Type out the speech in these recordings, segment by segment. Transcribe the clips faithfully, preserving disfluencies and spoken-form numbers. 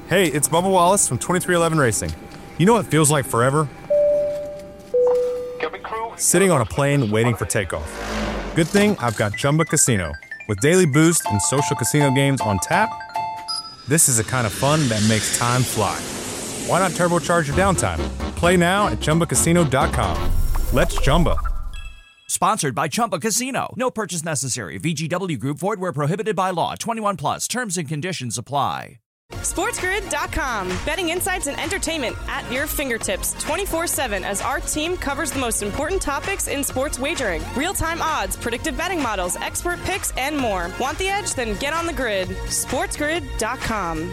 Hey, it's Bubba Wallace from twenty-three eleven Racing. You know what feels like forever? Sitting on a plane waiting for takeoff. Good thing I've got Chumba Casino. With daily boost and social casino games on tap, this is the kind of fun that makes time fly. Why not turbocharge your downtime? Play now at Chumba Casino dot com. Let's Chumba. Sponsored by Chumba Casino. No purchase necessary. V G W Group. Void where prohibited by law. twenty-one plus. Terms and conditions apply. SportsGrid dot com. Betting insights and entertainment at your fingertips twenty-four seven as our team covers the most important topics in sports wagering. Real-time odds, predictive betting models, expert picks, and more. Want the edge? Then get on the grid. SportsGrid dot com.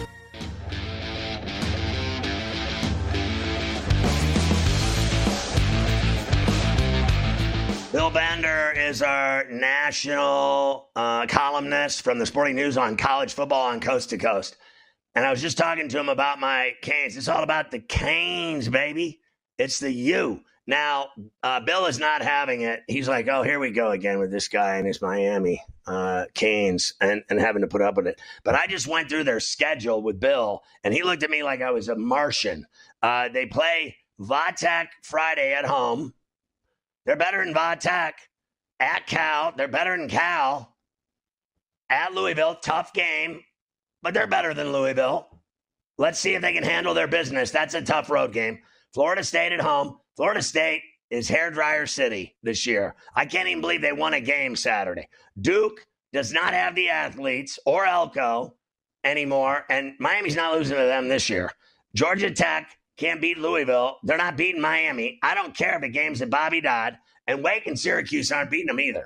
Bill Bender is our national uh, columnist from the Sporting News on college football on Coast to Coast. And I was just talking to him about my Canes. It's all about the Canes, baby. It's the U. Now, uh, Bill is not having it. He's like, oh, here we go again with this guy and his Miami uh, Canes and, and having to put up with it. But I just went through their schedule with Bill, and he looked at me like I was a Martian. Uh, they play Vatek Friday at home. They're better than Vatek. At Cal, they're better than Cal. At Louisville, tough game. But they're better than Louisville. Let's see if they can handle their business. That's a tough road game. Florida State at home. Florida State is hairdryer city this year. I can't even believe they won a game Saturday. Duke does not have the athletes or Elko anymore, and Miami's not losing to them this year. Georgia Tech can't beat Louisville. They're not beating Miami. I don't care if the game's at Bobby Dodd, and Wake and Syracuse aren't beating them either.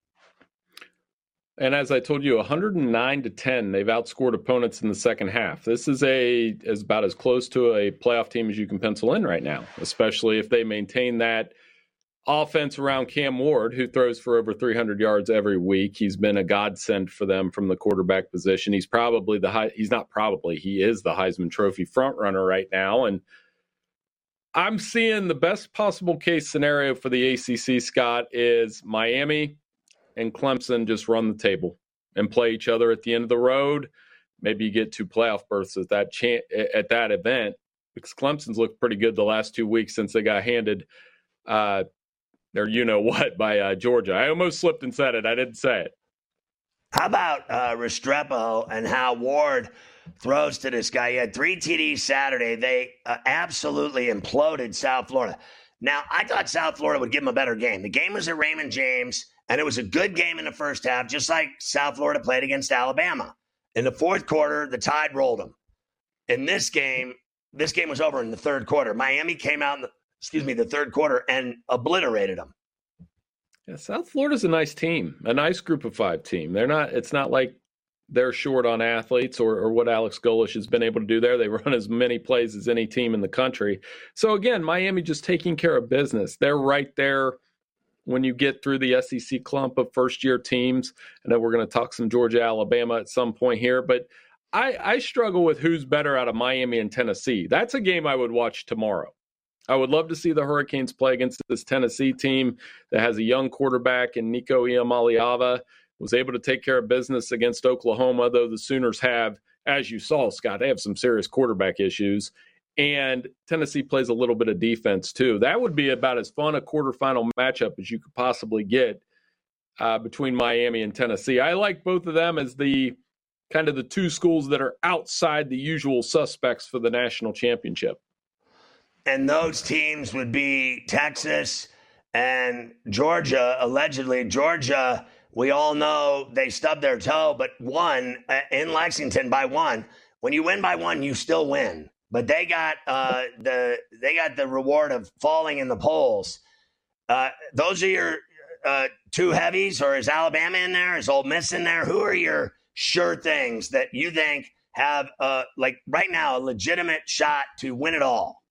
And as I told you, one hundred nine to ten, they've outscored opponents in the second half. This is a is about as close to a playoff team as you can pencil in right now, especially if they maintain that offense around Cam Ward, who throws for over three hundred yards every week. He's been a godsend for them from the quarterback position. He's probably the high, he's not probably, he is the Heisman Trophy frontrunner right now. And I'm seeing the best possible case scenario for the A C C, Scott, is Miami and Clemson just run the table and play each other at the end of the road. Maybe you get two playoff berths at that cha- at that event, because Clemson's looked pretty good the last two weeks since they got handed uh, their you-know-what by uh, Georgia. I almost slipped and said it. I didn't say it. How about uh, Restrepo and how Ward throws to this guy? He had three T Ds Saturday. They uh, absolutely imploded South Florida. Now, I thought South Florida would give them a better game. The game was at Raymond James, and it was a good game in the first half, just like South Florida played against Alabama. In the fourth quarter, the Tide rolled them. In this game, this game was over in the third quarter. Miami came out in the, excuse me, the third quarter and obliterated them. Yeah, South Florida's a nice team, a nice group of five team. They're not. It's not like they're short on athletes or, or what Alex Golesh has been able to do there. They run as many plays as any team in the country. So again, Miami just taking care of business. They're right there. When you get through the S E C clump of first-year teams, I know we're going to talk some Georgia, Alabama at some point here, but I, I struggle with who's better out of Miami and Tennessee. That's a game I would watch tomorrow. I would love to see the Hurricanes play against this Tennessee team that has a young quarterback in Nico Iamaleava, was able to take care of business against Oklahoma, though the Sooners have, as you saw, Scott, they have some serious quarterback issues. And Tennessee plays a little bit of defense, too. That would be about as fun a quarterfinal matchup as you could possibly get uh, between Miami and Tennessee. I like both of them as the kind of the two schools that are outside the usual suspects for the national championship. And those teams would be Texas and Georgia, allegedly. Georgia, we all know they stubbed their toe, but won in Lexington by one. When you win by one, you still win. But they got uh, the they got the reward of falling in the polls. Uh, those are your uh, two heavies, or is Alabama in there? Is Ole Miss in there? Who are your sure things that you think have, uh, like right now, a legitimate shot to win it all?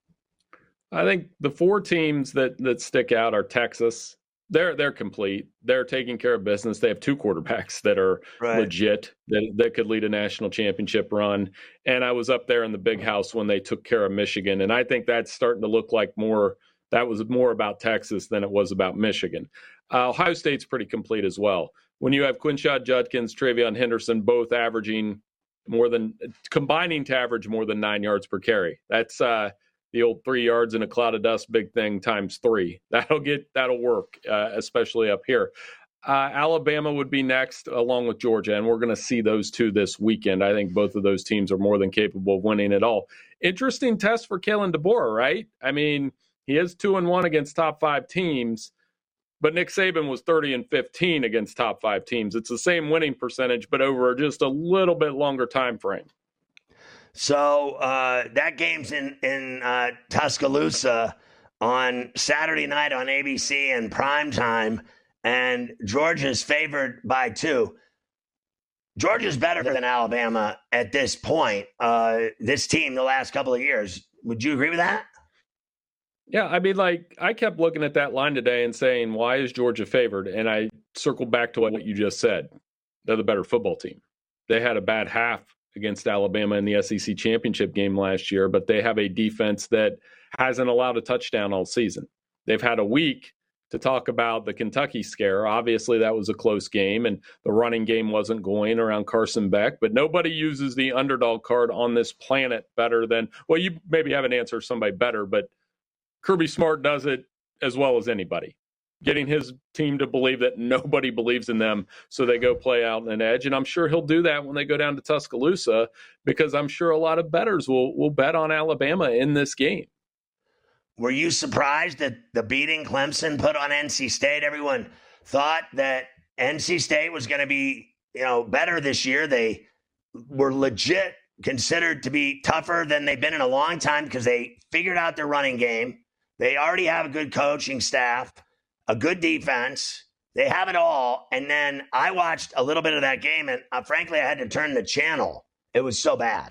I think the four teams that that stick out are Texas. They're they're complete. They're taking care of business. They have two quarterbacks that are right. legit, that, that could lead a national championship run. And I was up there in the big house when they took care of Michigan. And I think that's starting to look like more, that was more about Texas than it was about Michigan. Uh, Ohio State's pretty complete as well. When you have Quinshad Judkins, Travion Henderson, both averaging more than combining to average more than nine yards per carry. That's uh, the old three yards in a cloud of dust, big thing times three. That'll get that'll work, uh, especially up here. Uh, Alabama would be next, along with Georgia, and we're going to see those two this weekend. I think both of those teams are more than capable of winning it all. Interesting test for Kalen DeBoer, right? I mean, he is two and one against top five teams, but Nick Saban was thirty and fifteen against top five teams. It's the same winning percentage, but over just a little bit longer time frame. So uh, that game's in in uh, Tuscaloosa on Saturday night on A B C in prime time. And Georgia's favored by two. Georgia's better than Alabama at this point. Uh, this team, the last couple of years. Would you agree with that? Yeah, I mean, like, I kept looking at that line today and saying, why is Georgia favored? And I circled back to what you just said. They're the better football team. They had a bad half against Alabama in the S E C championship game last year, but they have a defense that hasn't allowed a touchdown all season. They've had a week to talk about the Kentucky scare. Obviously, that was a close game, and the running game wasn't going around Carson Beck, but nobody uses the underdog card on this planet better than, well, you maybe have an answer for somebody better, but Kirby Smart does it as well as anybody, getting his team to believe that nobody believes in them, so they go play out an edge, and I'm sure he'll do that when they go down to Tuscaloosa, because I'm sure a lot of bettors will will bet on Alabama in this game. Were you surprised that the beating Clemson put on N C State? Everyone thought that N C State was going to be, you know, better this year. They were legit considered to be tougher than they've been in a long time because they figured out their running game. They already have a good coaching staff, a good defense. They have it all. And then I watched a little bit of that game, and uh, frankly, I had to turn the channel. It was so bad.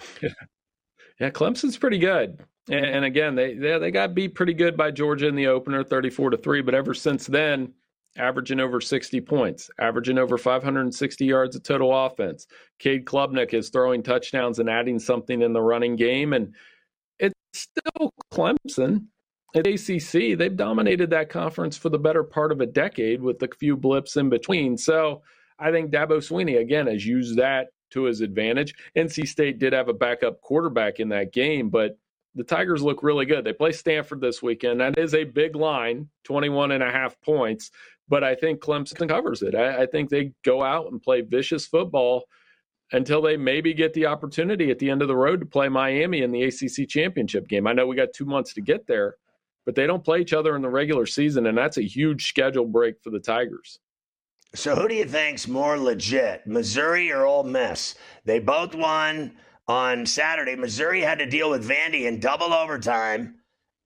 Yeah, Clemson's pretty good. And again, they, they they got beat pretty good by Georgia in the opener, thirty-four to three. But ever since then, averaging over sixty points, averaging over five hundred sixty yards of total offense. Cade Klubnik is throwing touchdowns and adding something in the running game. And it's still Clemson. At A C C, they've dominated that conference for the better part of a decade with a few blips in between. So I think Dabo Swinney, again, has used that to his advantage. N C State did have a backup quarterback in that game, but the Tigers look really good. They play Stanford this weekend. That is a big line, twenty-one and a half points, but I think Clemson covers it. I, I think they go out and play vicious football until they maybe get the opportunity at the end of the road to play Miami in the A C C championship game. I know we got two months to get there, but they don't play each other in the regular season, and that's a huge schedule break for the Tigers. So who do you think's more legit, Missouri or Ole Miss? They both won on Saturday. Missouri had to deal with Vandy in double overtime,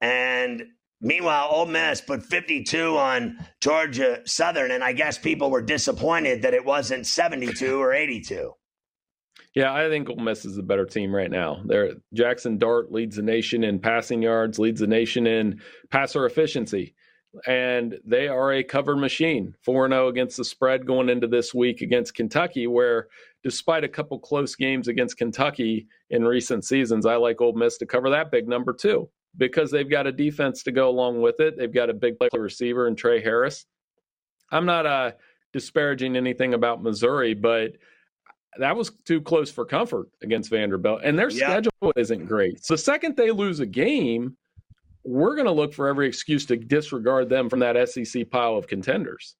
and meanwhile, Ole Miss put fifty-two on Georgia Southern, and I guess people were disappointed that it wasn't seventy-two or eighty-two. Yeah, I think Ole Miss is the better team right now. They're, Jackson Dart leads the nation in passing yards, leads the nation in passer efficiency, and they are a cover machine, four and oh against the spread going into this week against Kentucky, where despite a couple close games against Kentucky in recent seasons, I like Ole Miss to cover that big number too, because they've got a defense to go along with it. They've got a big play receiver in Trey Harris. I'm not uh, disparaging anything about Missouri, but that was too close for comfort against Vanderbilt, and their yeah. schedule isn't great. So the second they lose a game, we're going to look for every excuse to disregard them from that S E C pile of contenders.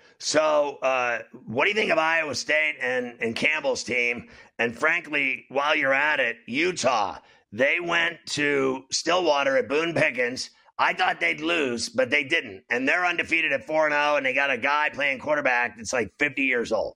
So uh, what do you think of Iowa State and, and Campbell's team? And frankly, while you're at it, Utah, they went to Stillwater at Boone Pickens. I thought they'd lose, but they didn't. And they're undefeated at four and oh, and they got a guy playing quarterback that's like fifty years old.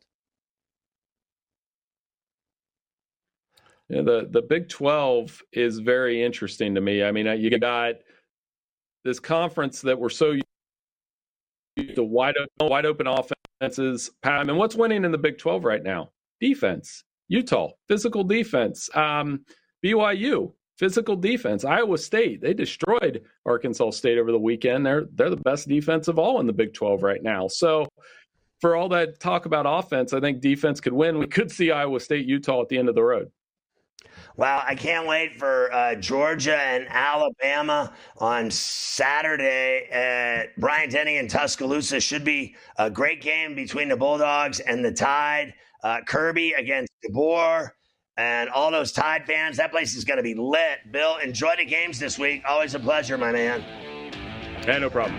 Yeah, the, the Big twelve is very interesting to me. I mean, you got this conference that we're so used to wide open, wide open offenses. I mean, what's winning in the Big twelve right now? Defense. Utah, physical defense. Um, B Y U, physical defense. Iowa State, they destroyed Arkansas State over the weekend. They're they're the best defense of all in the Big twelve right now. So for all that talk about offense, I think defense could win. We could see Iowa State, Utah at the end of the road. Well, I can't wait for uh, Georgia and Alabama on Saturday at Bryant-Denny in Tuscaloosa. Should be a great game between the Bulldogs and the Tide. Uh, Kirby against DeBoer. And all those Tide fans, that place is going to be lit. Bill, enjoy the games this week. Always a pleasure, my man. Yeah, no problem.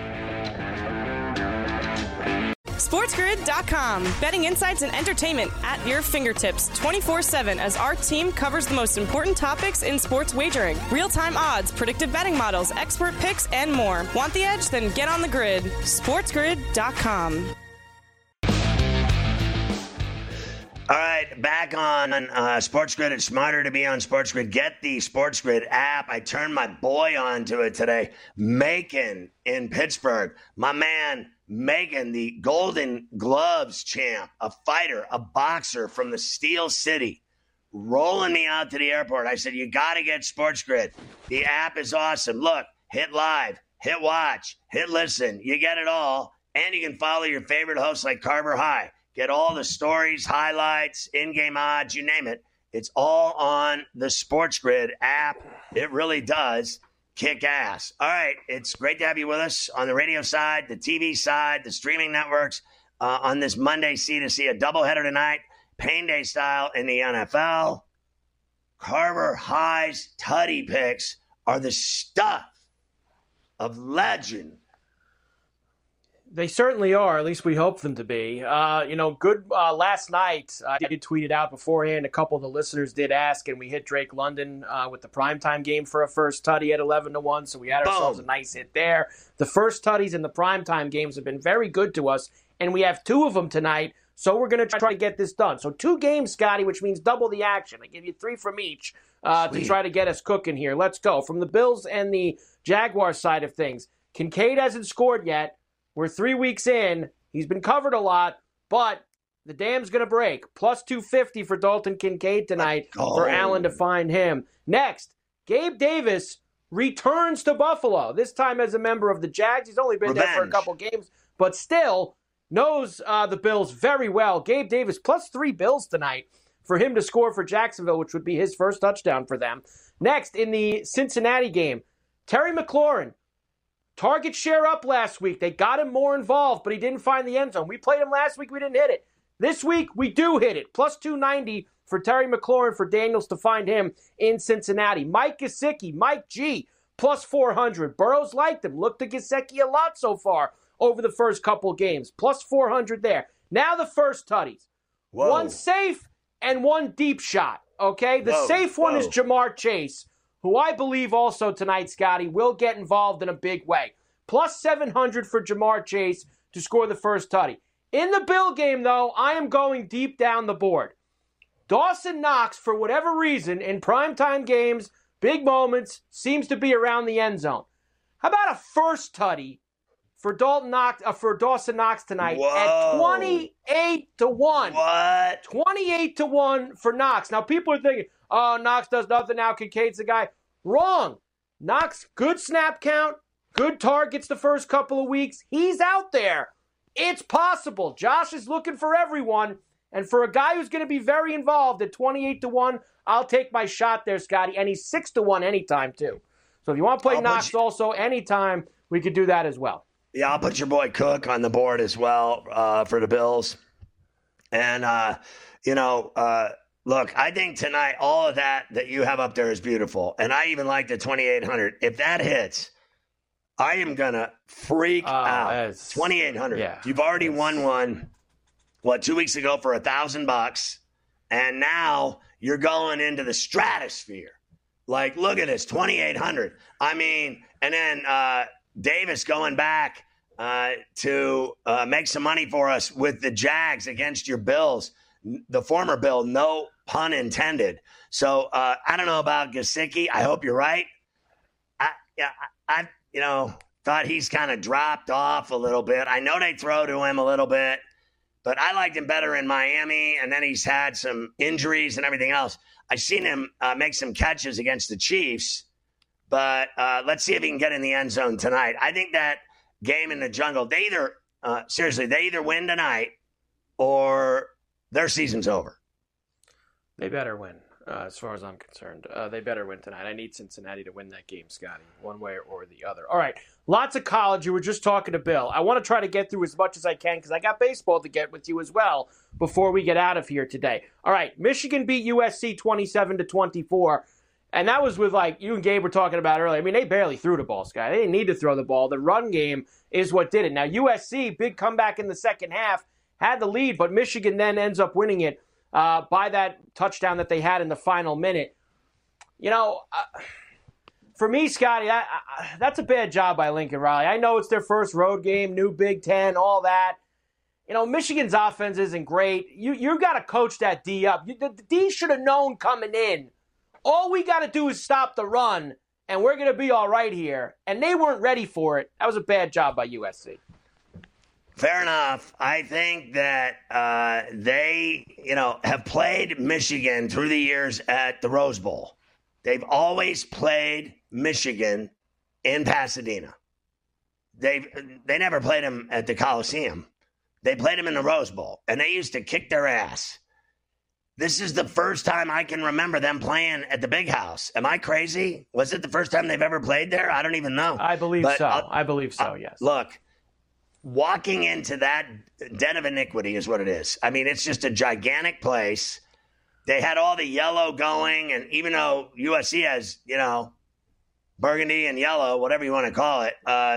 SportsGrid dot com. Betting insights and entertainment at your fingertips twenty-four seven as our team covers the most important topics in sports wagering. Real-time odds, predictive betting models, expert picks, and more. Want the edge? Then get on the grid. SportsGrid dot com. All right, back on uh, SportsGrid. It's smarter to be on SportsGrid. Get the SportsGrid app. I turned my boy onto it today. Macon in Pittsburgh. My man, Macon, the Golden Gloves champ, a fighter, a boxer from the Steel City, rolling me out to the airport. I said, you got to get SportsGrid. The app is awesome. Look, hit live, hit watch, hit listen. You get it all. And you can follow your favorite hosts like Carver High. Get all the stories, highlights, in-game odds, you name it. It's all on the SportsGrid app. It really does kick ass. All right, it's great to have you with us on the radio side, the T V side, the streaming networks uh, on this Monday C to C, a doubleheader tonight, Pain Day style in the N F L. Carver High's Tutty picks are the stuff of legend. They certainly are. At least we hope them to be. Uh, you know, good uh, last night. I did tweet it out beforehand. A couple of the listeners did ask, and we hit Drake London uh, with the primetime game for a first tutty at eleven to one. So we had ourselves Boom. a nice hit there. The first tutties in the primetime games have been very good to us, and we have two of them tonight. So we're going to try to get this done. So two games, Scotty, which means double the action. I give you three from each uh, to try to get us cooking here. Let's go. From the Bills and the Jaguars side of things, Kincaid hasn't scored yet. We're three weeks in. He's been covered a lot, but the dam's going to break. Plus two fifty for Dalton Kincaid tonight oh. for Allen to find him. Next, Gabe Davis returns to Buffalo, this time as a member of the Jags. He's only been Revenge. there for a couple games, but still knows uh, the Bills very well. Gabe Davis plus three Bills tonight for him to score for Jacksonville, which would be his first touchdown for them. Next, in the Cincinnati game, Terry McLaurin. Target share up last week. They got him more involved, but he didn't find the end zone. We played him last week. We didn't hit it. This week, we do hit it. Plus two ninety for Terry McLaurin for Daniels to find him in Cincinnati. Mike Gesicki, Mike G, plus four hundred. Burrows liked him. Looked at Gesicki a lot so far over the first couple games. Plus four hundred there. Now the first tutties. Whoa. One safe and one deep shot. Okay? The whoa, safe one whoa. is Jamar Chase, who I believe also tonight, Scotty, will get involved in a big way. Plus seven hundred for Jamar Chase to score the first tutty. In the Bill game, though, I am going deep down the board. Dawson Knox, for whatever reason, in primetime games, big moments, seems to be around the end zone. How about a first tutty for Dalton Knox, uh, for Dawson Knox tonight Whoa. at twenty-eight to one? What? twenty-eight to one for Knox. Now, people are thinking, oh, Knox does nothing now. Kincaid's the guy. Wrong. Knox, good snap count, good targets the first couple of weeks. He's out there. It's possible. Josh is looking for everyone. And for a guy who's going to be very involved at twenty-eight to one, I'll take my shot there, Scotty. And he's six to one anytime, too. So if you want to play I'll Knox you- also anytime, we could do that as well. Yeah, I'll put your boy Cook on the board as well uh, for the Bills. And, uh, you know, uh, look, I think tonight all of that that you have up there is beautiful. And I even like the twenty-eight hundred. If that hits, I am going to freak uh, out. twenty-eight hundred. Yeah, You've already won one, what, two weeks ago for a thousand bucks. And now you're going into the stratosphere. Like, look at this, twenty-eight hundred. I mean, and then uh, Davis going back uh, to uh, make some money for us with the Jags against your Bills. The former Bill, no pun intended. So uh, I don't know about Gesicki. I hope you're right. I, yeah, I, I you know, thought he's kind of dropped off a little bit. I know they throw to him a little bit, but I liked him better in Miami, and then he's had some injuries and everything else. I've seen him uh, make some catches against the Chiefs, but uh, let's see if he can get in the end zone tonight. I think that game in the jungle, they either, uh, seriously, they either win tonight or their season's over. They better win. uh, as far as I'm concerned. Uh, they better win tonight. I need Cincinnati to win that game, Scotty, one way or the other. All right, lots of college. You were just talking to Bill. I want to try to get through as much as I can because I got baseball to get with you as well before we get out of here today. All right, Michigan beat U S C twenty-seven to twenty-four. And that was with, like, you and Gabe were talking about earlier. I mean, they barely threw the ball, Scott. They didn't need to throw the ball. The run game is what did it. Now, U S C, big comeback in the second half, had the lead, but Michigan then ends up winning it uh, by that touchdown that they had in the final minute. You know, uh, for me, Scotty, I, I, that's a bad job by Lincoln Riley. I know it's their first road game, new Big Ten, all that. You know, Michigan's offense isn't great. You you got to coach that D up. You, the, the D should have known coming in. All we got to do is stop the run, and we're going to be all right here. And they weren't ready for it. That was a bad job by U S C. Fair enough. I think that uh, they, you know, have played Michigan through the years at the Rose Bowl. They've always played Michigan in Pasadena. They they never played them at the Coliseum. They played them in the Rose Bowl, and they used to kick their ass. This is the first time I can remember them playing at the Big House. Am I crazy? Was it the first time they've ever played there? I don't even know. I believe but so. I'll, I believe so, I'll, yes. Look, walking into that den of iniquity is what it is. I mean, it's just a gigantic place. They had all the yellow going, and even though U S C has, you know, burgundy and yellow, whatever you want to call it, uh,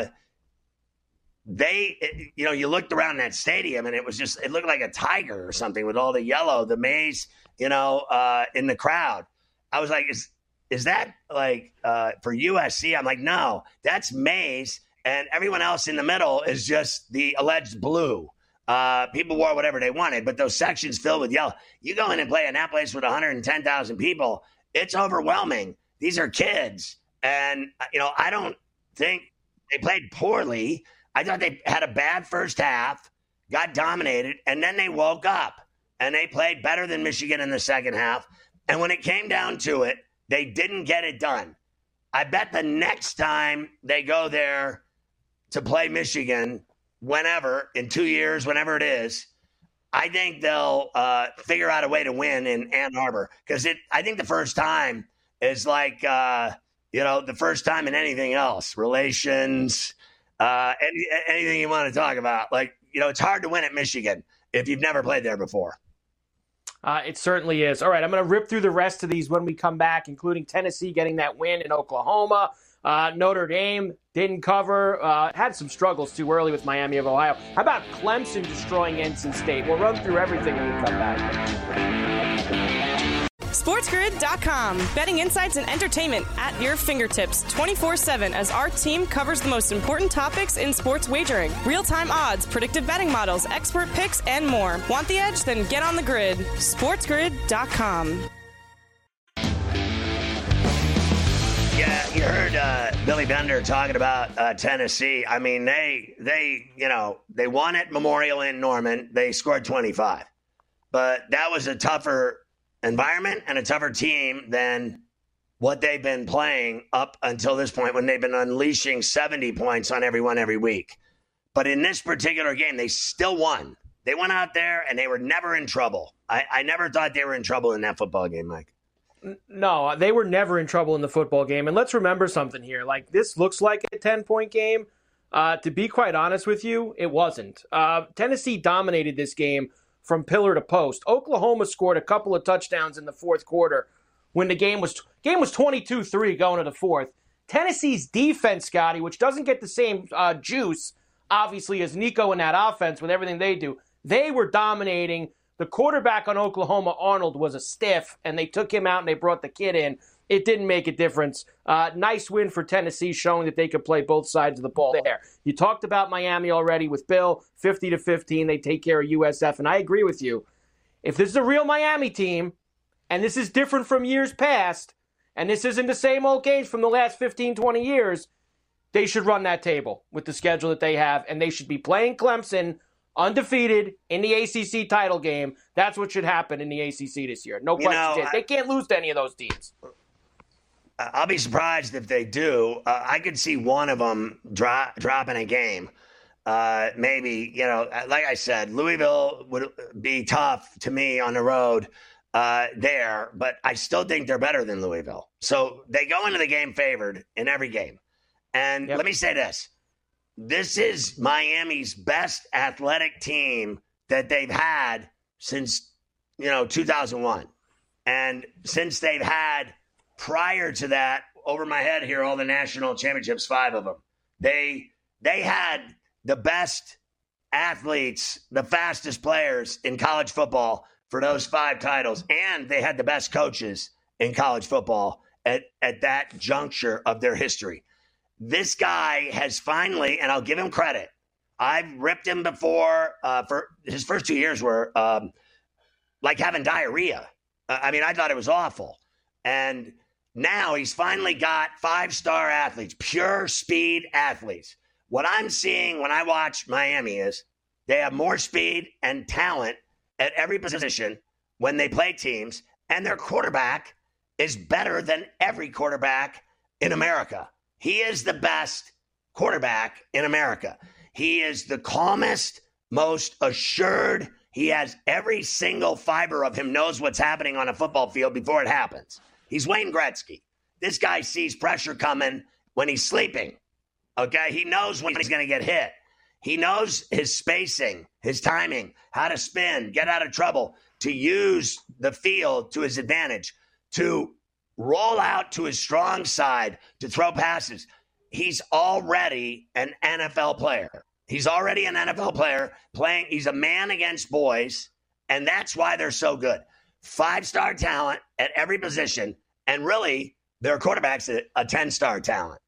they, it, you know, you looked around that stadium and it was just, it looked like a tiger or something with all the yellow, the maize, you know, uh, in the crowd. I was like, is, is that like uh, for U S C? I'm like, no, that's maize. And everyone else in the middle is just the alleged blue. Uh, people wore whatever they wanted, but those sections filled with yellow. You go in and play in that place with one hundred ten thousand people, it's overwhelming. These are kids. And, you know, I don't think they played poorly. I thought they had a bad first half, got dominated, and then they woke up and they played better than Michigan in the second half. And when it came down to it, they didn't get it done. I bet the next time they go there to play Michigan, whenever, in two years, whenever it is, I think they'll uh, figure out a way to win in Ann Arbor. Because it, I think the first time is like, uh, you know, the first time in anything else, relations, Uh, any, anything you want to talk about. Like, you know, it's hard to win at Michigan if you've never played there before. Uh, it certainly is. All right, I'm going to rip through the rest of these when we come back, including Tennessee getting that win in Oklahoma. Uh, Notre Dame didn't cover. Uh, had some struggles too early with Miami of Ohio. How about Clemson destroying N C State? We'll run through everything when we come back. SportsGrid dot com. Betting insights and entertainment at your fingertips twenty-four seven as our team covers the most important topics in sports wagering. Real-time odds, predictive betting models, expert picks, and more. Want the edge? Then get on the grid. SportsGrid dot com. Yeah, you heard uh, Billy Bender talking about uh, Tennessee. I mean, they, they, you know, they won at Memorial in Norman. They scored twenty-five. But that was a tougher environment and a tougher team than what they've been playing up until this point when they've been unleashing seventy points on everyone every week. But in this particular game, they still won. They went out there and they were never in trouble. I, I never thought they were in trouble in that football game, Mike. No, they were never in trouble in the football game. And let's remember something here. Like, this looks like a ten-point game. Uh, to be quite honest with you, it wasn't. Uh, Tennessee dominated this game from pillar to post. Oklahoma scored a couple of touchdowns in the fourth quarter when the game was game was twenty-two three going to the fourth. Tennessee's defense, Scotty, which doesn't get the same uh, juice, obviously, as Nico in that offense with everything they do, they were dominating. The quarterback on Oklahoma, Arnold, was a stiff, and they took him out and they brought the kid in. It didn't make a difference. Uh, nice win for Tennessee, showing that they could play both sides of the ball there. You talked about Miami already with Bill, fifty to fifteen. They take care of U S F, and I agree with you. If this is a real Miami team, and this is different from years past, and this isn't the same old games from the last fifteen, twenty years, they should run that table with the schedule that they have, and they should be playing Clemson undefeated in the A C C title game. That's what should happen in the A C C this year. No question. They can't lose to any of those teams. I'll be surprised if they do. Uh, I could see one of them drop, dropping a game. Uh, maybe, you know, like I said, Louisville would be tough to me on the road. uh, there, but I still think they're better than Louisville. So they go into the game favored in every game. And yep. let me say this. This is Miami's best athletic team that they've had since, you know, two thousand one. And since they've had, prior to that, over my head here, all the national championships, five of them, they they had the best athletes, the fastest players in college football for those five titles. And they had the best coaches in college football at, at that juncture of their history. This guy has finally, and I'll give him credit, I've ripped him before. Uh, for his first two years were um, like having diarrhea. Uh, I mean, I thought it was awful. And now he's finally got five-star athletes, pure speed athletes. What I'm seeing when I watch Miami is they have more speed and talent at every position when they play teams, and their quarterback is better than every quarterback in America. He is the best quarterback in America. He is the calmest, most assured. He has every single fiber of him knows what's happening on a football field before it happens. He's Wayne Gretzky. This guy sees pressure coming when he's sleeping. Okay? He knows when he's going to get hit. He knows his spacing, his timing, how to spin, get out of trouble, to use the field to his advantage, to roll out to his strong side, to throw passes. He's already an N F L player. He's already an N F L player playing. He's a man against boys, and that's why they're so good. Five-star talent at every position, and really, their quarterback's a, a ten-star talent.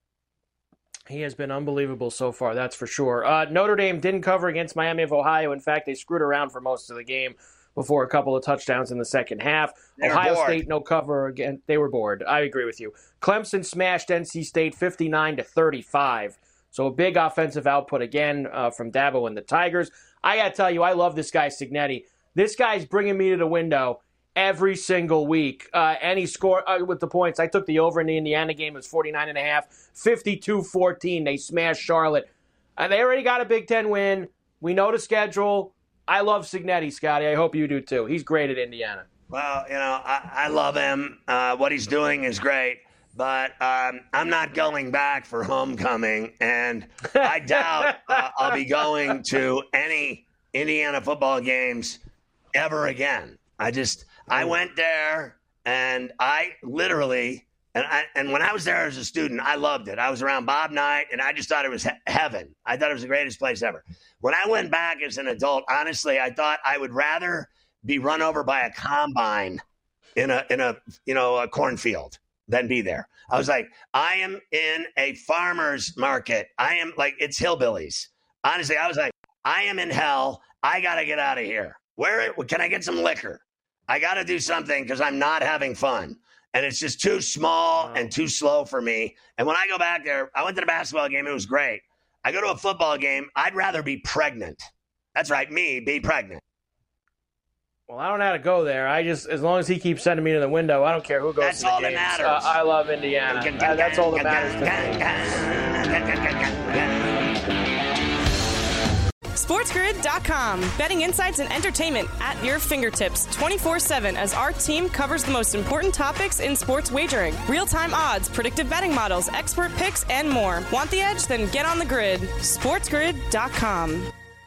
He has been unbelievable so far, that's for sure. Uh, Notre Dame didn't cover against Miami of Ohio. In fact, they screwed around for most of the game before a couple of touchdowns in the second half. They're Ohio bored. State, no cover again. They were bored. I agree with you. Clemson smashed N C State fifty-nine to thirty-five. So a big offensive output again uh, from Dabo and the Tigers. I got to tell you, I love this guy, Cignetti. This guy's bringing me to the window every single week. Uh, and he scored uh, with the points. I took the over in the Indiana game. It was forty-nine and a half, fifty-two fourteen. They smashed Charlotte. Uh, they already got a Big Ten win. We know the schedule. I love Cignetti, Scotty. I hope you do too. He's great at Indiana. Well, you know, I, I love him. Uh, what he's doing is great. But um, I'm not going back for homecoming, and I doubt uh, I'll be going to any Indiana football games ever again. I just, I went there, and I literally, and I, and when I was there as a student, I loved it. I was around Bob Knight, and I just thought it was he- heaven. I thought it was the greatest place ever. When I went back as an adult, honestly, I thought I would rather be run over by a combine in a in a you know a cornfield than be there. I was like, I am in a farmer's market. I am like, it's hillbillies. Honestly, I was like, I am in hell. I got to get out of here. Where can I get some liquor? I got to do something because I'm not having fun. And it's just too small wow. and too slow for me. And when I go back there, I went to the basketball game. It was great. I go to a football game. I'd rather be pregnant. That's right. Me, be pregnant. Well, I don't know how to go there. I just, as long as he keeps sending me to the window, I don't care who goes that's to the all games. That matters. Uh, I love Indiana. Uh, that's all that matters to me. SportsGrid dot com. Betting insights and entertainment at your fingertips twenty-four seven as our team covers the most important topics in sports wagering. Real-time odds, predictive betting models, expert picks, and more. Want the edge? Then get on the grid. SportsGrid dot com.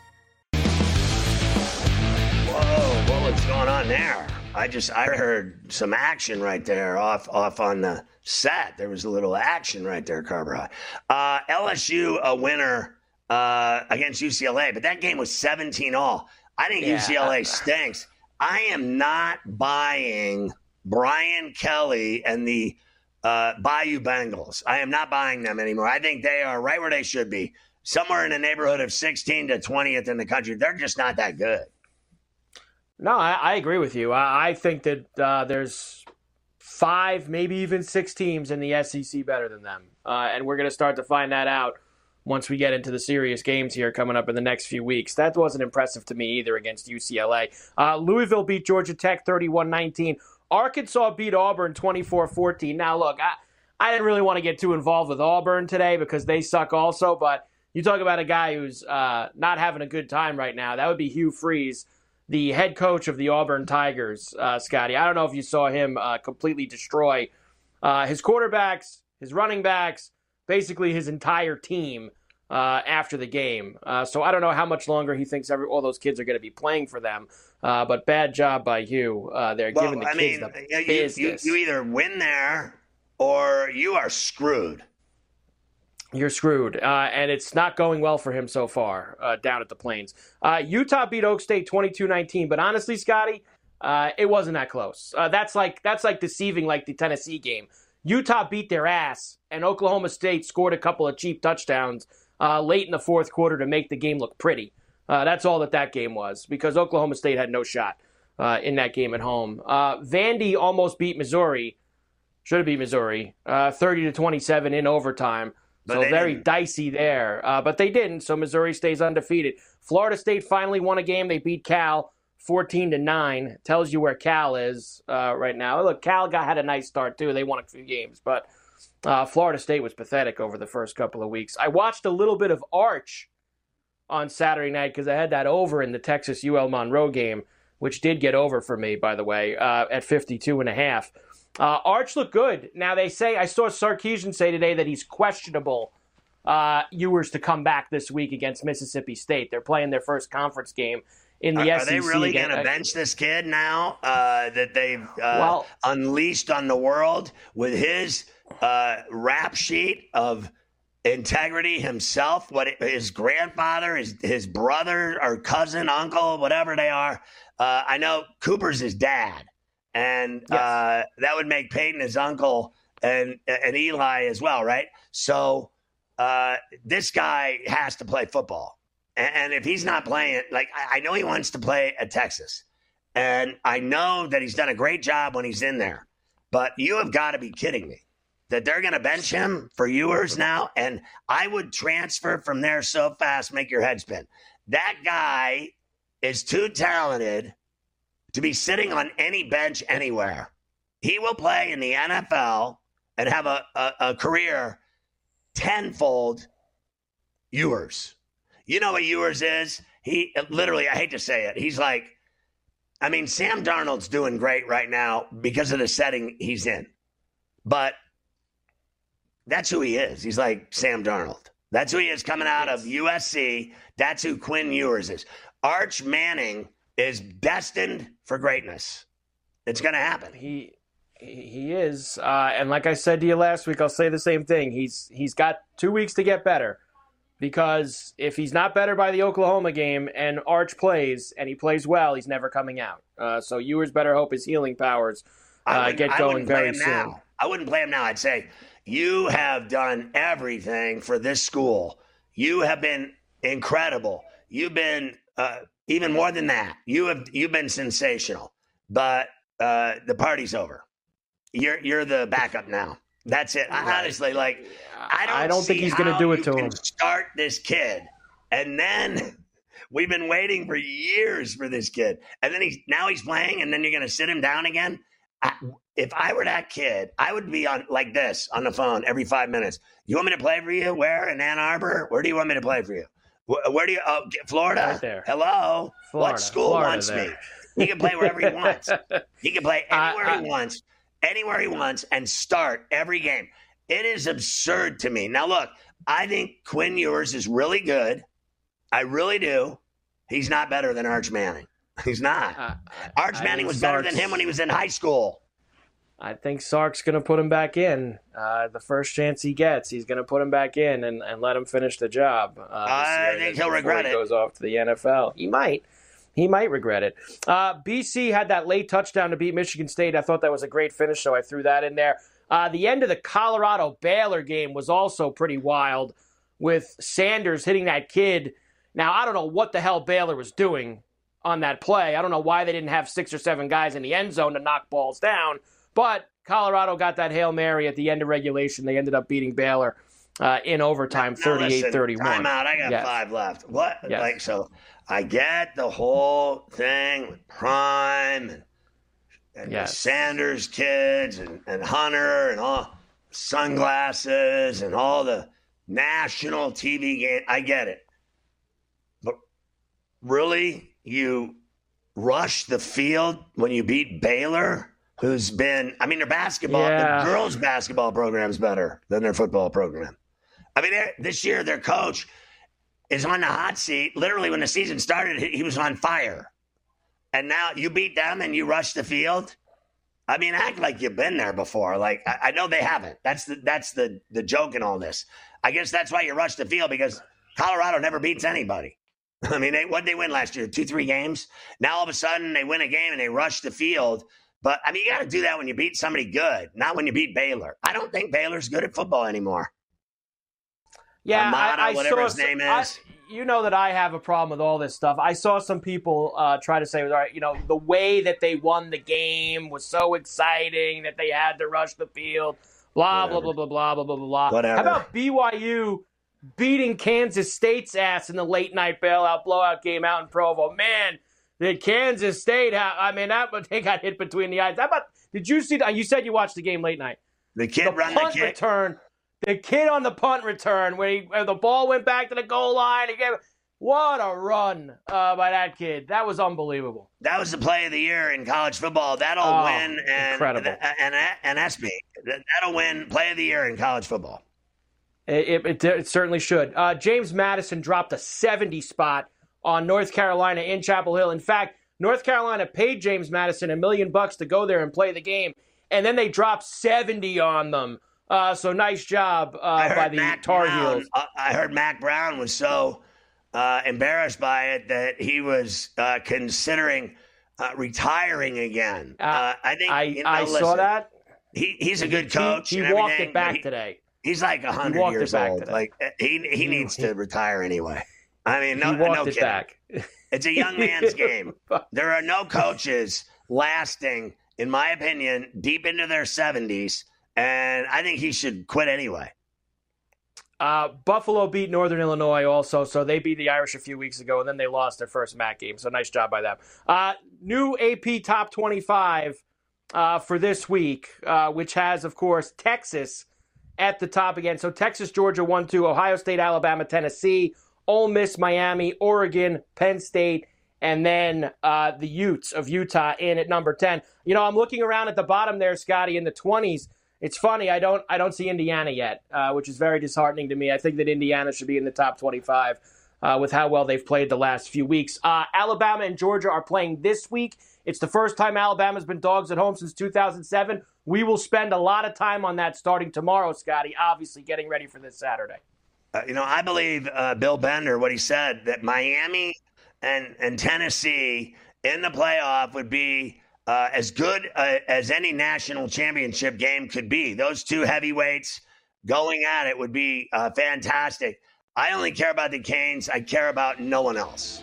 Whoa, what's going on there? I just, I heard some action right there off off on the set. There was a little action right there, Carver High. Uh, L S U, a winner uh, against U C L A, but that game was seventeen all. I think yeah. U C L A stinks. I am not buying Brian Kelly and the uh, Bayou Bengals. I am not buying them anymore. I think they are right where they should be, somewhere in the neighborhood of sixteen to twentieth in the country. They're just not that good. No, I, I agree with you. I, I think that uh, there's five, maybe even six teams in the S E C better than them. Uh, and we're going to start to find that out once we get into the serious games here coming up in the next few weeks. That wasn't impressive to me either against U C L A. Uh, Louisville beat Georgia Tech thirty-one nineteen. Arkansas beat Auburn twenty-four fourteen. Now, look, I, I didn't really want to get too involved with Auburn today because they suck also, but you talk about a guy who's uh, not having a good time right now. That would be Hugh Freeze. the head coach of the Auburn Tigers, uh, Scotty. I don't know if you saw him uh, completely destroy uh, his quarterbacks, his running backs, basically his entire team uh, after the game. Uh, so I don't know how much longer he thinks every, all those kids are going to be playing for them. Uh, but bad job by Hugh. Uh, they're well, giving the I kids mean, the you, business. You, you either win there or you are screwed. You're screwed. Uh, and it's not going well for him so far uh, down at the Plains. Uh, Utah beat Oak State twenty-two nineteen. But honestly, Scotty, uh, it wasn't that close. Uh, that's like that's like deceiving like the Tennessee game. Utah beat their ass, and Oklahoma State scored a couple of cheap touchdowns uh, late in the fourth quarter to make the game look pretty. Uh, that's all that that game was, because Oklahoma State had no shot uh, in that game at home. Uh, Vandy almost beat Missouri. Should have beat Missouri. Uh, thirty to twenty-seven in overtime. But So very didn't. dicey there. Uh, but they didn't, so Missouri stays undefeated. Florida State finally won a game. They beat Cal fourteen to nine. Tells you where Cal is uh, right now. Look, Cal got had a nice start, too. They won a few games. But uh, Florida State was pathetic over the first couple of weeks. I watched a little bit of Arch on Saturday night because I had that over in the Texas U L Monroe game, which did get over for me, by the way, uh, at fifty-two and a half. Uh, Arch looked good. Now, they say, I saw Sarkisian say today that he's questionable uh, Ewers to come back this week against Mississippi State. They're playing their first conference game in the are, S E C. Are they really again. going to bench this kid now uh, that they've uh, Well- unleashed on the world with his uh, rap sheet of integrity himself, what it, his grandfather, his, his brother or cousin, uncle, whatever they are? Uh, I know Cooper's his dad. And Yes. uh, that would make Peyton his uncle and and Eli as well, right? So uh, this guy has to play football. And, and if he's not playing, like, I, I know he wants to play at Texas. And I know that he's done a great job when he's in there. But you have got to be kidding me that they're going to bench him for Ewers now. And I would transfer from there so fast, make your head spin. That guy is too talented to be sitting on any bench anywhere. He will play in the N F L and have a, a, a career tenfold Ewers. You know what Ewers is? He literally, I hate to say it, he's like, I mean, Sam Darnold's doing great right now because of the setting he's in. But that's who he is. He's like Sam Darnold. That's who he is coming out of U S C. That's who Quinn Ewers is. Arch Manning is destined for greatness. It's going to happen. He he is, uh, and like I said to you last week, I'll say the same thing. He's he's got two weeks to get better, because if he's not better by the Oklahoma game and Arch plays and he plays well, he's never coming out. Uh, so Ewers better hope his healing powers uh, get going very soon. Now. I wouldn't play him now. I'd say, you have done everything for this school. You have been incredible. You've been uh, even more than that. You have you've been sensational. But uh, the party's over. You're you're the backup now. That's it. I, honestly, like I don't. I don't think see he's going to how do it you to can him. Start this kid, and then we've been waiting for years for this kid, and then he's now he's playing, and then you're going to sit him down again. I, if I were that kid, I would be on like this on the phone every five minutes. You want me to play for you? Where? In Ann Arbor? Where do you want me to play for you? Where, where do you? Oh, Florida. Right there. Hello. Florida. What school Florida wants there. me? He can play wherever he wants. He can play anywhere Uh, uh, he wants, anywhere he wants, and start every game. It is absurd to me. Now, look, I think Quinn Ewers is really good. I really do. He's not better than Arch Manning. He's not. Uh, Arch I Manning think was better Sark's- than him when he was in high school. I think Sark's going to put him back in. Uh, the first chance he gets, he's going to put him back in and, and let him finish the job. Uh, this I year, think before he'll regret he it. goes off to the N F L. He might. He might regret it. Uh, B C had that late touchdown to beat Michigan State. I thought that was a great finish, so I threw that in there. Uh, the end of the Colorado-Baylor game was also pretty wild, with Sanders hitting that kid. Now, I don't know what the hell Baylor was doing on that play. I don't know why they didn't have six or seven guys in the end zone to knock balls down, but Colorado got that Hail Mary at the end of regulation. They ended up beating Baylor uh, in overtime, thirty-eight thirty-one. Time out. I got Yes. five left. What? Yes. Like, so I get the whole thing with Prime and, and Yes. the Sanders kids and, and Hunter and all sunglasses and all the national T V game. I get it. But really, you rush the field when you beat Baylor, who's been, I mean, their basketball, Yeah. the girls' basketball program's better than their football program. I mean, this year their coach is on the hot seat. Literally, when the season started, he was on fire. And now you beat them and you rush the field. I mean, act like you've been there before. Like, I, I know they haven't. That's the that's the the joke in all this. I guess that's why you rush the field, because Colorado never beats anybody. I mean, they, what did they win last year? Two, three games? Now all of a sudden they win a game and they rush the field. But, I mean, you got to do that when you beat somebody good, not when you beat Baylor. I don't think Baylor's good at football anymore. Yeah, Amada, I, I whatever saw his name I, is. you know that I have a problem with all this stuff. I saw some people uh, try to say, all right, you know, the way that they won the game was so exciting that they had to rush the field, blah, blah, blah, blah, blah, blah, blah, blah. Whatever. How about B Y U beating Kansas State's ass in the late-night bailout blowout game out in Provo? Man, did Kansas State have, I mean, that, they got hit between the eyes. How about, did you see, you said you watched the game late night. The kid The run the punt kick. return. The kid on the punt return, where, he, where the ball went back to the goal line. He gave, what a run uh, by that kid. That was unbelievable. That was the play of the year in college football. That'll Oh, win and, incredible. and, and, and S B. That'll win play of the year in college football. It, it, it certainly should. Uh, James Madison dropped a seventy spot on North Carolina in Chapel Hill. In fact, North Carolina paid James Madison a million bucks to go there and play the game, and then they dropped seventy on them. Uh, so nice job uh, by the Mac Tar Brown, Heels. uh, I heard Mac Brown was so uh, embarrassed by it that he was uh, considering uh, retiring again. Uh, Uh, I think I, you know, I listen, saw that. He, he's a good coach. He, he and walked everything, it back but he, today. He's like a He hundred walked it years back old. today. Like he he needs to retire anyway. I mean, no, he walked no it kidding. back. It's a young man's game. There are no coaches lasting, in my opinion, deep into their seventies, and I think he should quit anyway. Uh, Buffalo beat Northern Illinois also, so they beat the Irish a few weeks ago, and then they lost their first M A C game, so nice job by them. Uh, new A P Top twenty-five uh, for this week, uh, which has, of course, Texas at the top again. So Texas, Georgia, one two, Ohio State, Alabama, Tennessee, Ole Miss, Miami, Oregon, Penn State, and then uh, the Utes of Utah in at number ten. You know, I'm looking around at the bottom there, Scotty, in the twenties. It's funny, I don't I don't see Indiana yet, uh, which is very disheartening to me. I think that Indiana should be in the top twenty-five uh, with how well they've played the last few weeks. Uh, Alabama and Georgia are playing this week. It's the first time Alabama's been dogs at home since two thousand seven. We will spend a lot of time on that starting tomorrow, Scotty, obviously getting ready for this Saturday. Uh, you know, I believe uh, Bill Bender, what he said, that Miami and, and Tennessee in the playoff would be Uh, as good uh, as any national championship game could be. Those two heavyweights going at it would be uh, fantastic. I only care about the Canes. I care about no one else.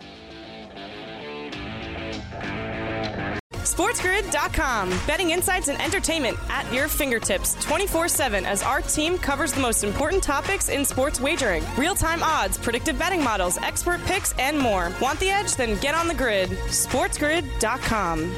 SportsGrid dot com. Betting insights and entertainment at your fingertips twenty-four seven as our team covers the most important topics in sports wagering. Real-time odds, predictive betting models, expert picks, and more. Want the edge? Then get on the grid. SportsGrid dot com.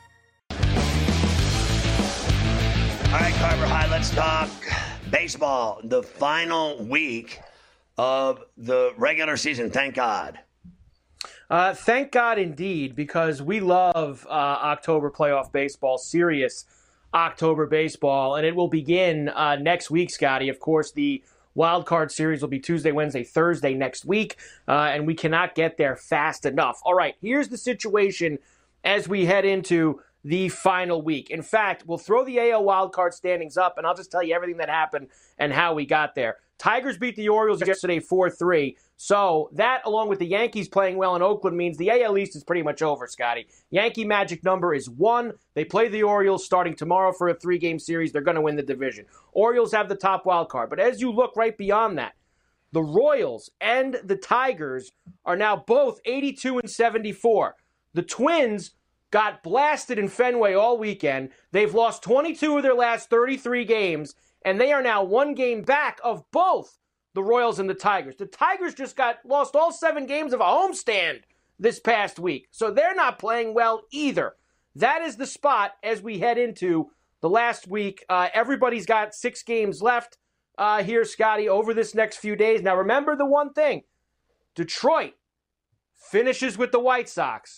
All right, Carver High, let's talk baseball. The final week of the regular season, thank God. Uh, thank God indeed, because we love uh, October playoff baseball, serious October baseball, and it will begin uh, next week, Scotty. Of course, the wild card series will be Tuesday, Wednesday, Thursday next week, uh, and we cannot get there fast enough. All right, here's the situation as we head into the final week. In fact, we'll throw the A L wildcard standings up, and I'll just tell you everything that happened and how we got there. Tigers beat the Orioles yesterday four three. So that, along with the Yankees playing well in Oakland, means the A L East is pretty much over, Scotty. Yankee magic number is one. They play the Orioles starting tomorrow for a three-game series. They're going to win the division. Orioles have the top wild card. But as you look right beyond that, the Royals and the Tigers are now both eighty-two and seventy-four. The Twins got blasted in Fenway all weekend. They've lost twenty-two of their last thirty-three games, and they are now one game back of both the Royals and the Tigers. The Tigers just got lost all seven games of a homestand this past week, so they're not playing well either. That is the spot as we head into the last week. Uh, everybody's got six games left uh, here, Scotty, over this next few days. Now, remember the one thing. Detroit finishes with the White Sox.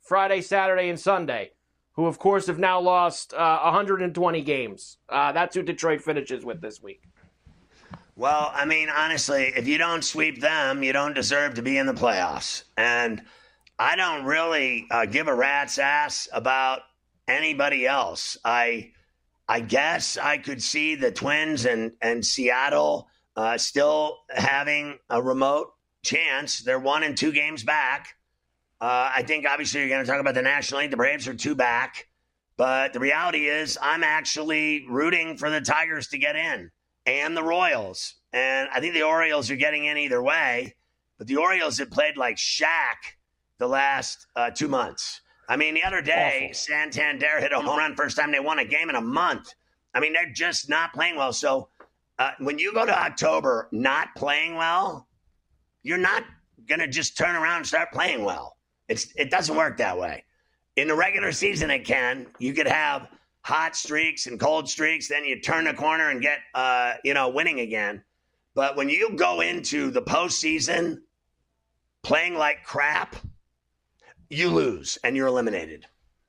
Friday, Saturday, and Sunday, who, of course, have now lost uh, one hundred twenty games. Uh, that's who Detroit finishes with this week. Well, I mean, honestly, if you don't sweep them, you don't deserve to be in the playoffs. And I don't really uh, give a rat's ass about anybody else. I I guess I could see the Twins and, and Seattle uh, still having a remote chance. They're one and two games back. Uh, I think obviously you're going to talk about the National League. The Braves are two back. But the reality is I'm actually rooting for the Tigers to get in and the Royals. And I think the Orioles are getting in either way. But the Orioles have played like Shaq the last uh, two months. I mean, the other day, Awful. Santander hit a home run first time they won a game in a month. I mean, they're just not playing well. So uh, when you go to October not playing well, you're not going to just turn around and start playing well. It's It doesn't work that way. In the regular season, it can. You could have hot streaks and cold streaks. Then you turn the corner and get, uh, you know, winning again. But when you go into the postseason playing like crap, you lose and you're eliminated.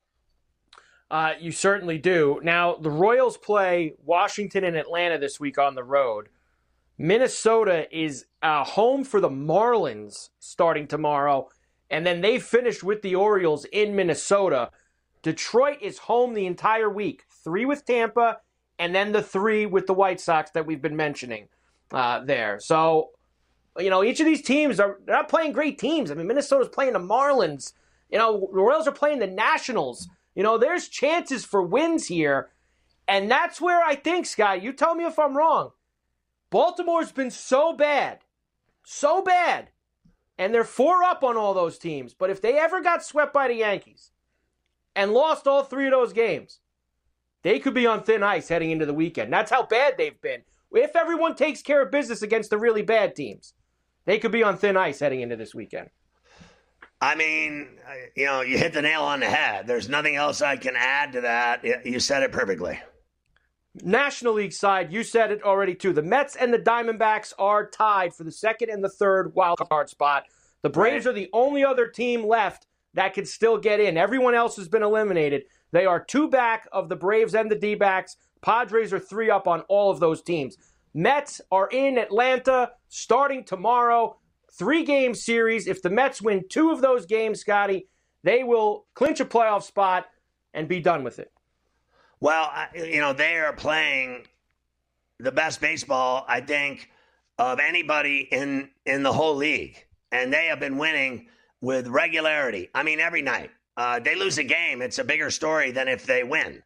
Uh, you certainly do. Now, the Royals play Washington and Atlanta this week on the road. Minnesota is uh, home for the Marlins starting tomorrow, and then they finished with the Orioles in Minnesota. Detroit is home the entire week, three with Tampa, and then the three with the White Sox that we've been mentioning uh, there. So, you know, each of these teams are they're not playing great teams. I mean, Minnesota's playing the Marlins. You know, the Royals are playing the Nationals. You know, there's chances for wins here. And that's where I think, Scott, you tell me if I'm wrong. Baltimore's been so bad, so bad. And they're four up on all those teams. But if they ever got swept by the Yankees and lost all three of those games, they could be on thin ice heading into the weekend. That's how bad they've been. If everyone takes care of business against the really bad teams, they could be on thin ice heading into this weekend. I mean, you know, you hit the nail on the head. There's nothing else I can add to that. You said it perfectly. National League side, you said it already too. The Mets and the Diamondbacks are tied for the second and the third wild card spot. The Braves right. are the only other team left that can still get in. Everyone else has been eliminated. They are two back of the Braves and the D-backs. Padres are three up on all of those teams. Mets are in Atlanta starting tomorrow. Three-game series. If the Mets win two of those games, Scotty, they will clinch a playoff spot and be done with it. Well, you know, they are playing the best baseball, I think, of anybody in, in the whole league. And they have been winning with regularity. I mean, every night. Uh, they lose a game, it's a bigger story than if they win.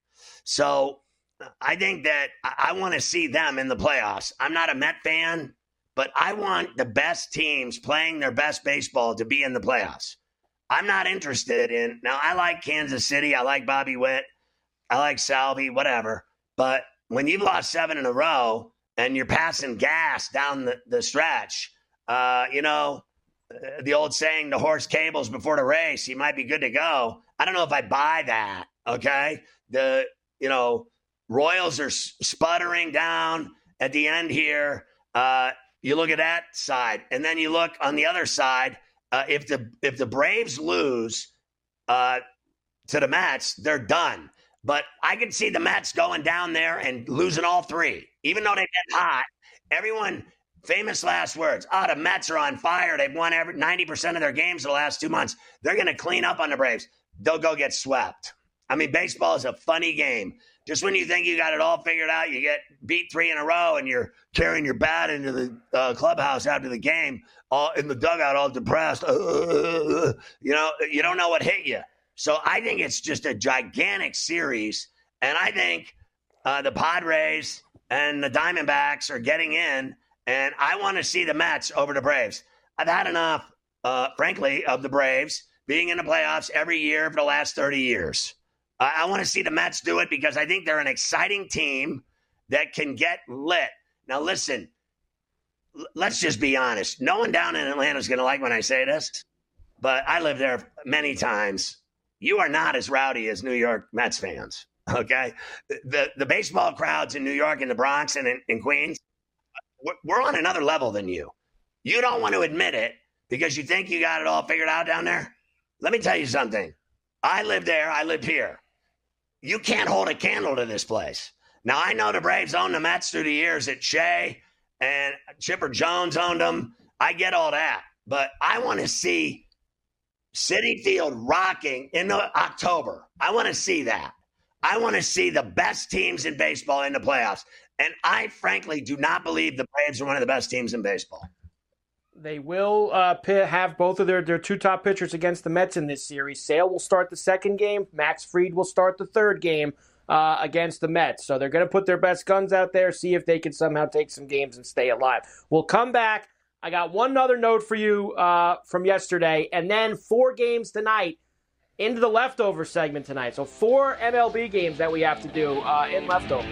So I think that I, I want to see them in the playoffs. I'm not a Met fan, but I want the best teams playing their best baseball to be in the playoffs. I'm not interested in – now, I like Kansas City. I like Bobby Witt. I like Salvi, whatever. But when you've lost seven in a row and you're passing gas down the, the stretch, uh, you know, the old saying, the horse cables before the race, he might be good to go. I don't know if I buy that, okay? The, you know, Royals are sputtering down at the end here. Uh You look at that side, and then you look on the other side. Uh, if the if the Braves lose uh, to the Mets, they're done. But I can see the Mets going down there and losing all three, even though they've been hot. Everyone, famous last words. Oh, the Mets are on fire. They've won every ninety percent of their games the last two months. They're going to clean up on the Braves. They'll go get swept. I mean, baseball is a funny game. Just when you think you got it all figured out, you get beat three in a row and you're carrying your bat into the uh, clubhouse after the game, all in the dugout, all depressed. Uh, you know, you don't know what hit you. So I think it's just a gigantic series. And I think uh, the Padres and the Diamondbacks are getting in. And I want to see the Mets over the Braves. I've had enough, uh, frankly, of the Braves being in the playoffs every year for the last thirty years. I want to see the Mets do it because I think they're an exciting team that can get lit. Now, listen, let's just be honest. No one down in Atlanta is going to like when I say this, but I lived there many times. You are not as rowdy as New York Mets fans, okay? The the baseball crowds in New York and the Bronx and in, in Queens, we're on another level than you. You don't want to admit it because you think you got it all figured out down there. Let me tell you something. I lived there. I lived here. You can't hold a candle to this place. Now, I know the Braves owned the Mets through the years at Shea and Chipper Jones owned them. I get all that. But I want to see Citi Field rocking in October. I want to see that. I want to see the best teams in baseball in the playoffs. And I frankly do not believe the Braves are one of the best teams in baseball. They will uh, have both of their, their two top pitchers against the Mets in this series. Sale will start the second game. Max Fried will start the third game uh, against the Mets. So they're going to put their best guns out there, see if they can somehow take some games and stay alive. We'll come back. I got one other note for you uh, from yesterday, and then four games tonight into the leftover segment tonight. So four M L B games that we have to do uh, in leftovers.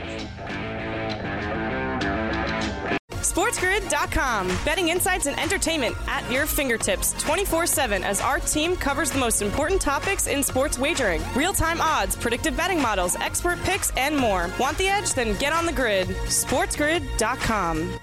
SportsGrid dot com. Betting insights and entertainment at your fingertips twenty-four seven as our team covers the most important topics in sports wagering. Real-time odds, predictive betting models, expert picks, and more. Want the edge? Then get on the grid. SportsGrid dot com.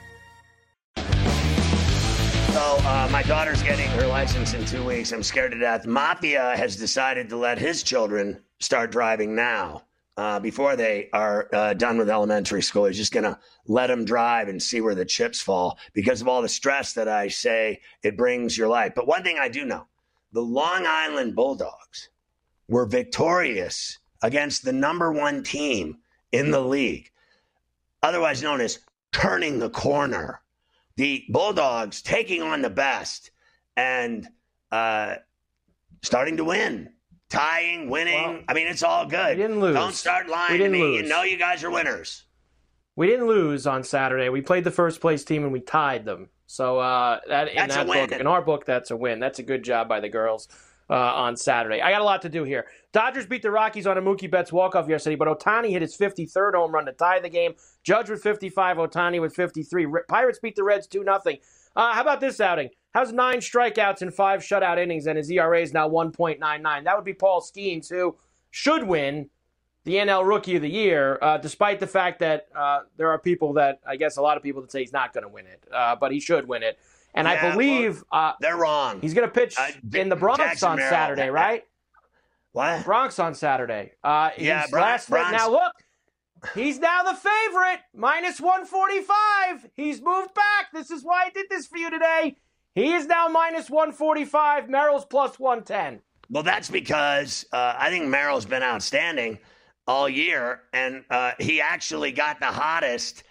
So uh, my daughter's getting her license in two weeks. I'm scared to death. Mafia has decided to let his children start driving now. Uh, before they are uh, done with elementary school. He's just going to let them drive and see where the chips fall because of all the stress that I say it brings your life. But one thing I do know, the Long Island Bulldogs were victorious against the number one team in the league, otherwise known as turning the corner. The Bulldogs taking on the best and uh, starting to win. Tying, winning. Well, I mean, it's all good. We didn't lose. Don't start lying to me. Lose. You know you guys are winners. We didn't lose on Saturday. We played the first place team and we tied them. So uh, that in that's that book, in our book, that's a win. That's a good job by the girls uh, on Saturday. I got a lot to do here. Dodgers beat the Rockies on a Mookie Betts walk-off yesterday, but Ohtani hit his fifty-third home run to tie the game. Judge with fifty-five, Ohtani with fifty-three. Pirates beat the Reds two nothing. Uh, how about this outing? How's nine strikeouts and five shutout innings, and his E R A is now one point nine nine. That would be Paul Skeens, who should win the N L Rookie of the Year, uh, despite the fact that uh, there are people that, I guess a lot of people that say he's not going to win it, uh, but he should win it. And yeah, I believe well, uh, they're wrong. He's going to pitch uh, in the Bronx Jackson on Merrill. Saturday, right? What? Bronx on Saturday. Uh, yeah, Bronx. Last, now, look. He's now the favorite, minus one forty-five. He's moved back. This is why I did this for you today. He is now minus one forty-five. Merrill's plus one ten. Well, that's because uh, I think Merrill's been outstanding all year, and uh, he actually got the hottest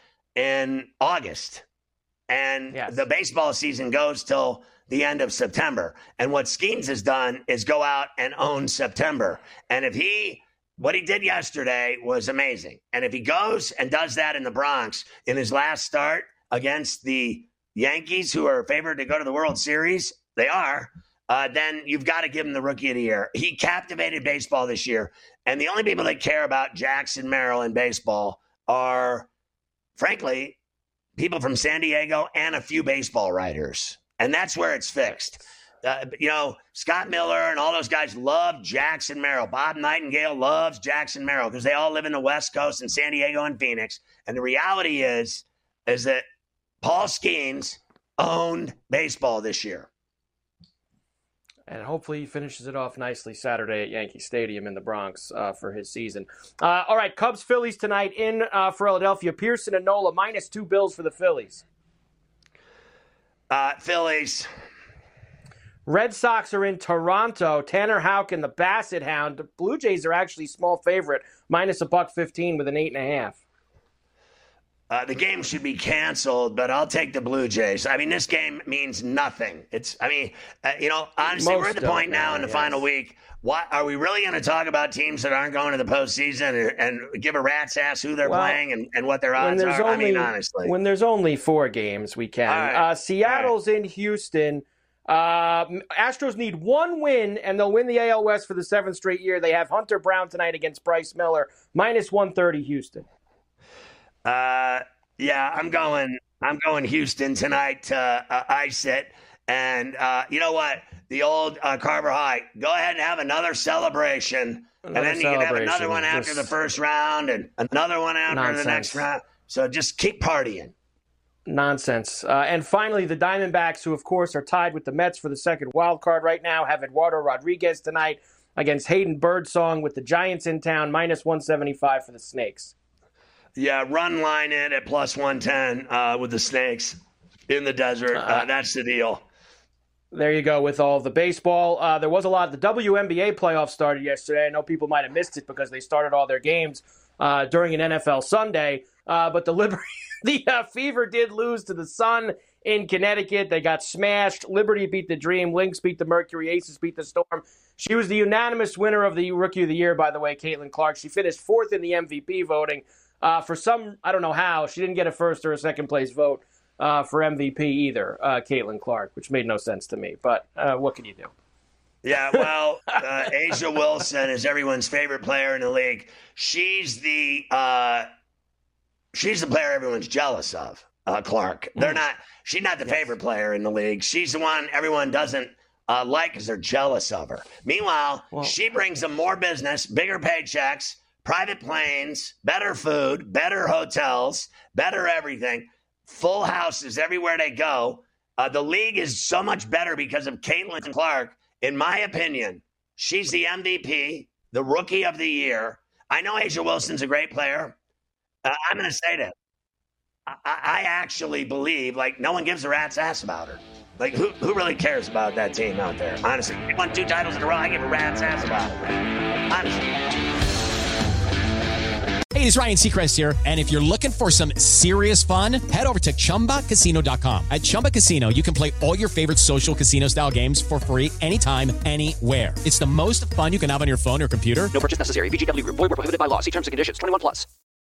in August. And yes. The baseball season goes till the end of September. And what Skeens has done is go out and own September. And if he... What he did yesterday was amazing. And if he goes and does that in the Bronx in his last start against the Yankees, who are favored to go to the World Series, they are, uh, then you've got to give him the Rookie of the Year. He captivated baseball this year. And the only people that care about Jackson Merrill in baseball are, frankly, people from San Diego and a few baseball writers. And that's where it's fixed. Uh, you know, Scott Miller and all those guys love Jackson Merrill. Bob Nightingale loves Jackson Merrill because they all live in the West Coast in San Diego and Phoenix. And the reality is, is that Paul Skeens owned baseball this year. And hopefully he finishes it off nicely Saturday at Yankee Stadium in the Bronx uh, for his season. Uh, all right, Cubs-Phillies tonight in uh, Philadelphia. Pearson and Nola minus two Bills for the Phillies. Uh, Phillies. Red Sox are in Toronto. Tanner Houck and the Basset Hound. The Blue Jays are actually small favorite, minus a buck fifteen with an eight and a half. Uh, the game should be canceled, but I'll take the Blue Jays. I mean, this game means nothing. It's, I mean, uh, you know, honestly, Most we're at the point now in the yes. final week. What are we really going to talk about teams that aren't going to the postseason and, and give a rat's ass who they're well, playing and, and what their odds are? Only, I mean, honestly, when there's only four games, we can. Right. Uh, Seattle's right. in Houston. Uh, Astros need one win, and they'll win the A L West for the seventh straight year. They have Hunter Brown tonight against Bryce Miller, minus one thirty Houston. Uh, yeah, I'm going. I'm going Houston tonight. Uh, uh, ice it, and uh, you know what? The old uh, Carver High. Go ahead and have another celebration, another and then you can have another one after just the first round, and another one after nonsense. the next round. So just keep partying. Nonsense. Uh, and finally, the Diamondbacks, who, of course, are tied with the Mets for the second wild card right now, have Eduardo Rodriguez tonight against Hayden Birdsong with the Giants in town, minus one seventy-five for the Snakes. Yeah, run line it at plus one ten uh, with the Snakes in the desert. Uh, uh, that's the deal. There you go with all of the baseball. Uh, there was a lot. The W N B A playoffs started yesterday. I know people might have missed it because they started all their games uh, during an N F L Sunday. Uh, but the Liberty, the uh, Fever did lose to the Sun in Connecticut. They got smashed. Liberty beat the Dream. Lynx beat the Mercury. Aces beat the Storm. She was the unanimous winner of the Rookie of the Year, by the way, Caitlin Clark. She finished fourth in the M V P voting. Uh, for some, I don't know how, she didn't get a first or a second place vote. Uh, for M V P either, uh, Caitlin Clark, which made no sense to me. But uh, what can you do? Yeah, well, uh, A'ja Wilson is everyone's favorite player in the league. She's the uh, she's the player everyone's jealous of, uh, Clark. They're not. She's not the yes. favorite player in the league. She's the one everyone doesn't uh, like because they're jealous of her. Meanwhile, well, she brings them more business, bigger paychecks, private planes, better food, better hotels, better everything. Full houses everywhere they go. Uh, the league is so much better because of Caitlin Clark. In my opinion, she's the M V P, the Rookie of the Year. I know A'ja Wilson's a great player. Uh, I'm going to say that. I, I actually believe, like, no one gives a rat's ass about her. Like, who who really cares about that team out there? Honestly, they won two titles in a row. I give a rat's ass about it. Honestly. Hey, it's Ryan Seacrest here, and if you're looking for some serious fun, head over to Chumba Casino dot com. At Chumba Casino, you can play all your favorite social casino-style games for free anytime, anywhere. It's the most fun you can have on your phone or computer. No purchase necessary. V G W Group. Void where prohibited by law. See terms and conditions. twenty-one plus.